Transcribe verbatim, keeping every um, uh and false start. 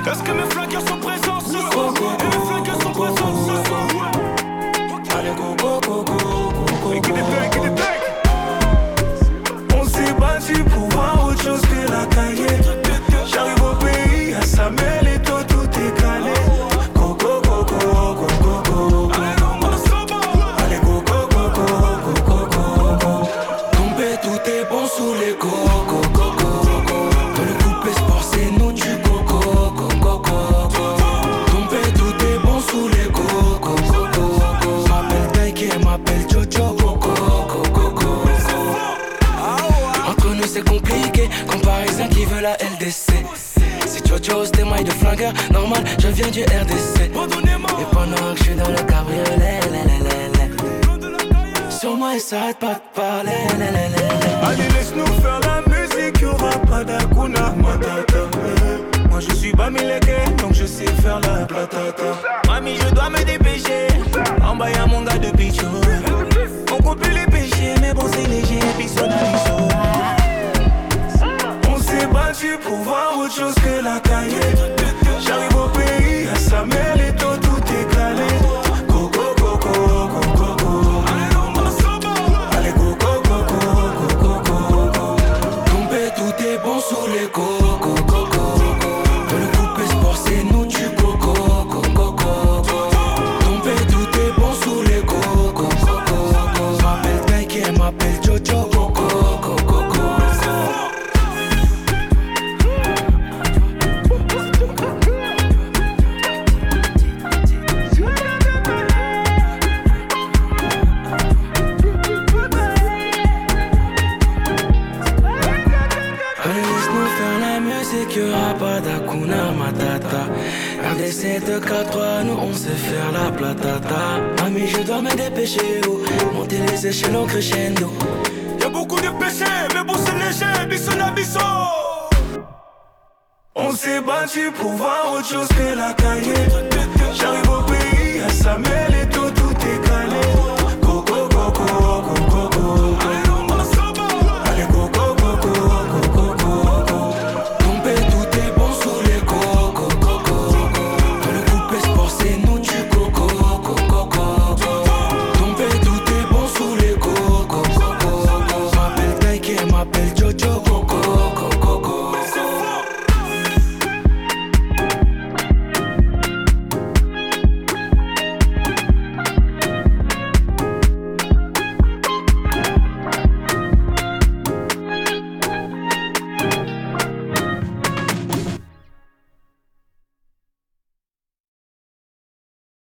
Est-ce que mes flingueurs sont présents ce soir? Et mes flingueurs sont présents ce soir. Allez go go go go go Et qui go. détaille, qui détaille. On s'est battu pour voir autre chose que la cahier. J'arrive au pays, à Samuel et toi tout est calé. Go go go go go go go. Allez go go go go go go go go. Tombé tout est bon sous les go go go go go. Dans le coupé sport c'est nous du go go go go go go. Tombé tout est bon sous les go go go go go. M'appelle Taiki et m'appelle Jojo go go go go go. Entre nous c'est compliqué, comme Parisien qui veut la L D C. Si Jojo des mailles de flingueur, normal, je viens du R D C. Et pendant que je suis dans le cabriolet, lé, lé, lé, lé. Sur moi il s'arrête pas de parler, lé, lé, lé, lé. Allez laisse-nous faire la musique, y'aura pas d'Akuna Matata. Moi je suis Bamileke, donc je sais faire la platata. Mami je dois me dépêcher, en bas y'a mon gars de Pichou. On coupe les péchés, mais bon c'est léger, pisonaliso. On s'est battu pour voir autre chose que la cahier. J'arrive au pays, à Samuel et toi tout est calé. Go go go go go go go. Allez go go go go go go go. Tombé tout est bon sous les go go go go go. Dans le coupé sport c'est nous du go go go go go go. Tombé tout est bon sous les go go go go go. M'appelle Taiki et m'appelle Jojo go go go go go. Allez laisse-nous faire la musique, y'aura pas d'Akuna Matata. R D C deux quatre trois, nous on sait faire la platata. Ami je dois me dépêcher, oh. Monter les échelons crescendo. Y'a beaucoup de péchés, mais bon c'est léger, bisson à bisson. On s'est battu pour voir autre chose que la cahier. J'arrive au pays, à Samuel et toi